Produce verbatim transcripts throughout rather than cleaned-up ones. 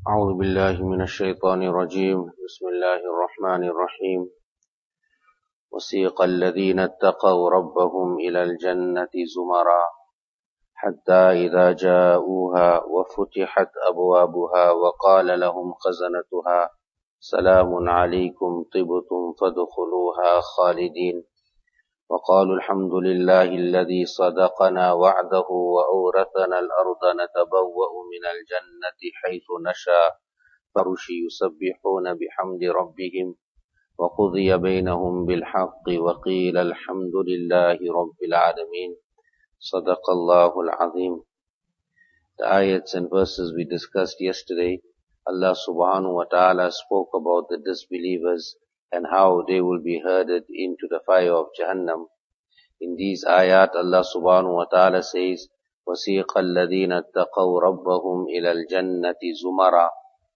أعوذ بالله من الشيطان الرجيم بسم الله الرحمن الرحيم وسيق الذين اتقوا ربهم إلى الجنة زمرا حتى إذا جاءوها وفتحت أبوابها وقال لهم خزنتها سلام عليكم طبتم فادخلوها خالدين وقالوا الحمد لله الذي صدقنا وعده وأورثنا الأرض نتبوأ من الجنة حيث نشاء فرش يسبحون بحمد ربهم وقضي بينهم بالحق وقيل الحمد لله رب العالمين صدق الله العظيم. The ayats and verses we discussed yesterday, Allah subhanahu wa ta'ala spoke about the disbelievers and how they will be herded into the fire of Jahannam. In these ayat, Allah subhanahu wa ta'ala says, وَسِيقَ الَّذِينَ اتَّقَوْا رَبَّهُمْ إِلَى الْجَنَّةِ زُمَرًا.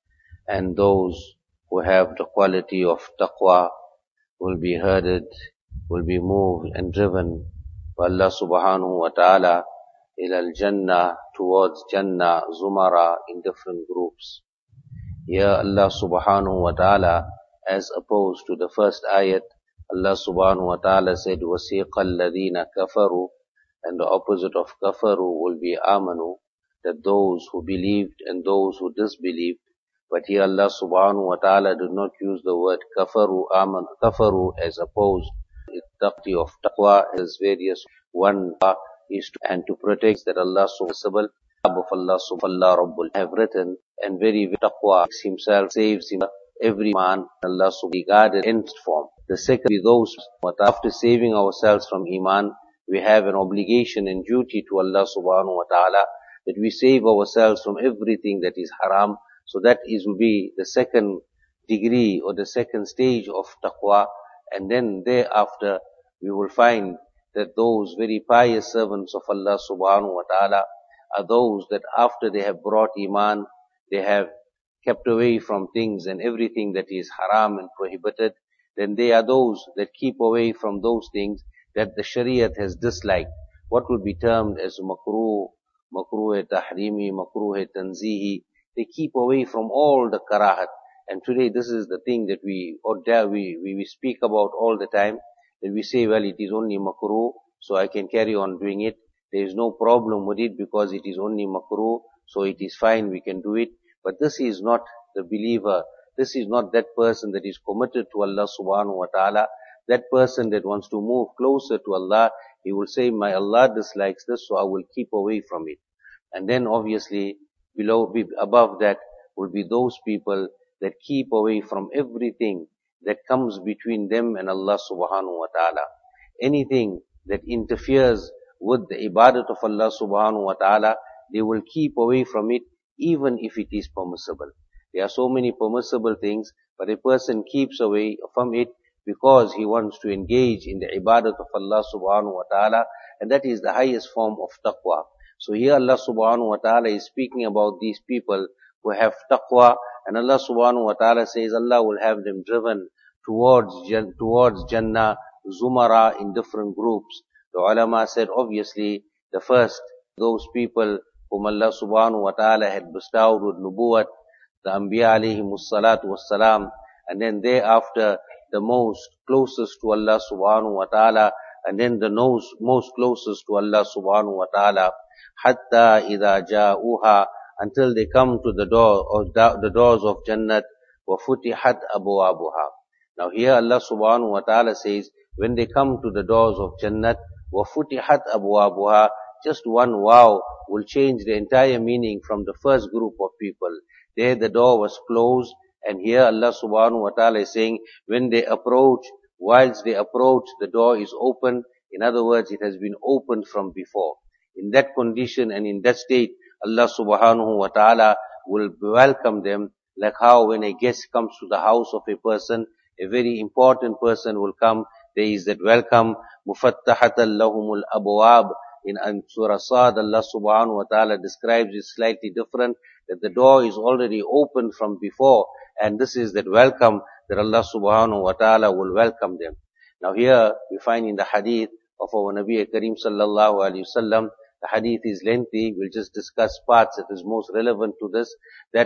And those who have the quality of taqwa will be herded, will be moved and driven by Allah subhanahu wa ta'ala ila al-jannah, towards Jannah, Zumara, in different groups. Here Allah subhanahu wa ta'ala, as opposed to the first ayat, Allah subhanahu wa ta'ala said, وَسِيقَ الَّذِينَ كَفَرُوا, and the opposite of kafaru will be amanu, that those who believed and those who disbelieved. But here Allah subhanahu wa ta'ala did not use the word kafaru, aman, kafaru as opposed. Taqti of taqwa has various. One is to, and to protect that Allah subhanahu of Allah subhanahu Rabbul have written, and very taqwa himself saves him, every man Allah subhanahu regarded in form. The second is those what after saving ourselves from iman, we have an obligation and duty to Allah subhanahu wa ta'ala that we save ourselves from everything that is haram. So that is will be the second degree or the second stage of taqwa. And then thereafter we will find that those very pious servants of Allah subhanahu wa ta'ala are those that after they have brought iman, they have kept away from things and everything that is haram and prohibited. Then they are those that keep away from those things that the Shariat has disliked. What will be termed as makruh, makruh tahrimi, makruh tanzihi. They keep away from all the karahat. And today this is the thing that we or dare we, we, we speak about all the time. That we say, well, it is only makruh, so I can carry on doing it. There is no problem with it because it is only makruh, so it is fine, we can do it. But this is not the believer. This is not that person that is committed to Allah subhanahu wa ta'ala. That person that wants to move closer to Allah, he will say, my Allah dislikes this, so I will keep away from it. And then obviously, below, above that will be those people that keep away from everything that comes between them and Allah subhanahu wa ta'ala. Anything that interferes with the ibadat of Allah subhanahu wa ta'ala, they will keep away from it even if it is permissible. There are so many permissible things, but a person keeps away from it because he wants to engage in the ibadat of Allah subhanahu wa ta'ala, and that is the highest form of taqwa. So here Allah subhanahu wa ta'ala is speaking about these people who have taqwa, and Allah subhanahu wa ta'ala says Allah will have them driven towards towards Jannah, Zumara, in different groups. The ulama said obviously the first, those people whom Allah subhanahu wa ta'ala had bestowed with nubuwwat, the Anbiya alayhimus salatu wassalam, and then thereafter the most closest to Allah subhanahu wa ta'ala, and then the most, most closest to Allah subhanahu wa ta'ala, hatta idha ja'uha, until they come to the door or the doors of Jannat, wa futihat abwabuha. Now here Allah subhanahu wa ta'ala says, when they come to the doors of Jannat, wa futihat abwabuha, just one wow will change the entire meaning from the first group of people. There the door was closed, and here Allah subhanahu wa ta'ala is saying, when they approach, whilst they approach, the door is open. In other words, it has been opened from before. In that condition and in that state, Allah subhanahu wa ta'ala will welcome them, like how when a guest comes to the house of a person, a very important person will come, there is that welcome. Mufattahatan lahumul abwab. In Surah Sad, Allah subhanahu wa ta'ala describes it slightly different, that the door is already open from before, and this is that welcome that Allah subhanahu wa ta'ala will welcome them. Now here we find in the hadith of our Nabi Kareem sallallahu alayhi wasallam, the hadith is lengthy, we'll just discuss parts that is most relevant to this, that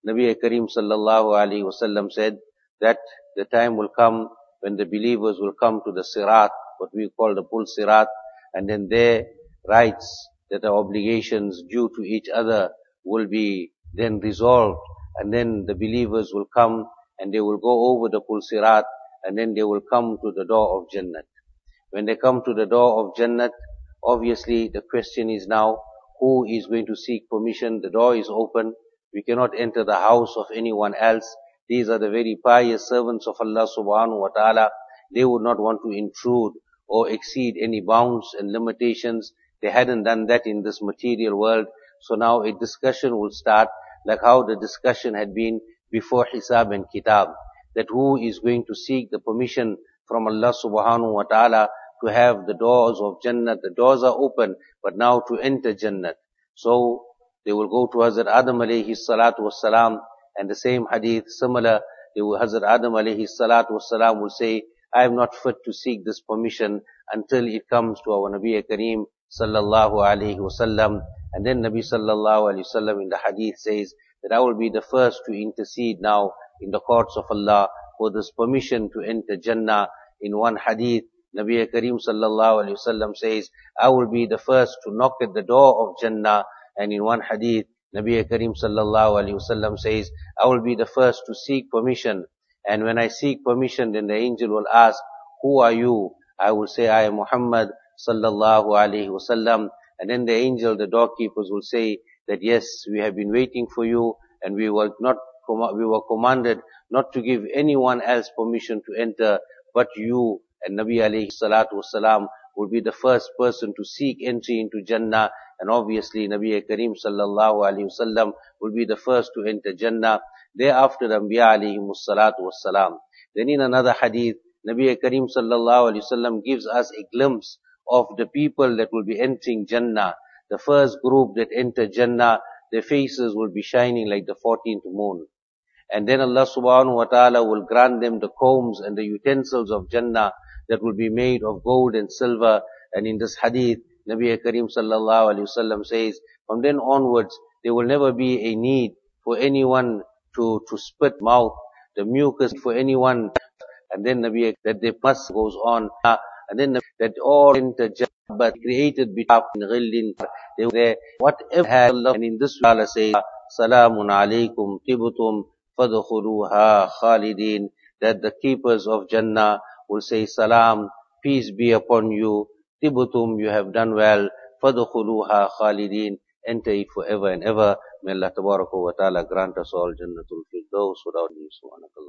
Nabi Kareem sallallahu alaihi wasallam said that the time will come when the believers will come to the Sirat, what we call the Pul Sirat, and then their rights that are obligations due to each other will be then resolved, and then the believers will come and they will go over the Pul Sirat, and then they will come to the door of Jannat. When they come to the door of Jannat, obviously the question is now, who is going to seek permission? The door is open. We cannot enter the house of anyone else. These are the very pious servants of Allah subhanahu wa ta'ala. They would not want to intrude or exceed any bounds and limitations. They hadn't done that in this material world. So now a discussion will start, like how the discussion had been before Hisab and Kitab, that who is going to seek the permission from Allah subhanahu wa ta'ala to have the doors of Jannat. The doors are open, but now to enter Jannat. So they will go to Hazrat Adam alayhi salatu wassalam, and the same hadith, similar, they will, Hazrat Adam alayhi salatu wassalam will say, I am not fit to seek this permission until it comes to our Nabi Kareem sallallahu alayhi wasallam. And then Nabi sallallahu alayhi wasallam in the hadith says that I will be the first to intercede now in the courts of Allah for this permission to enter Jannah. In one hadith, Nabi Kareem sallallahu alayhi wasallam says, I will be the first to knock at the door of Jannah. And in one hadith, Nabi Kareem sallallahu alayhi wasallam says, I will be the first to seek permission. And when I seek permission, then the angel will ask, who are you? I will say, I am Muhammad sallallahu alayhi wasallam. And then the angel, the doorkeepers will say that yes, we have been waiting for you, and we were not, we were commanded not to give anyone else permission to enter but you. And Nabi alayhi salatu wasalam will be the first person to seek entry into Jannah. And obviously Nabi Kareem sallallahu alayhi wasallam will be the first to enter Jannah. Thereafter the Anbiya alayhi salatu wasalam. Then in another hadith, Nabi Kareem sallallahu alayhi wasallam gives us a glimpse of the people that will be entering Jannah. The first group that enter Jannah, their faces will be shining like the fourteenth moon. And then Allah subhanahu wa ta'ala will grant them the combs and the utensils of Jannah that will be made of gold and silver. And in this hadith, Nabi Kareem sallallahu alayhi wasallam says, from then onwards, there will never be a need for anyone to, to spit mouth, the mucus for anyone. And then Nabi, that the must goes on. And then that all enter Jannah, but created between ghillin, they were there, whatever had Allah. And in this Allah says, Salamun alaykum tibutum fadkhuluha khalidin, that the keepers of Jannah will say, Salam, peace be upon you, tibutum, you have done well, fadkhuluha khalidin, enter it forever and ever. May Allah tabaraka wa ta'ala grant us all Jannatul Firdaus without any subhanakallah.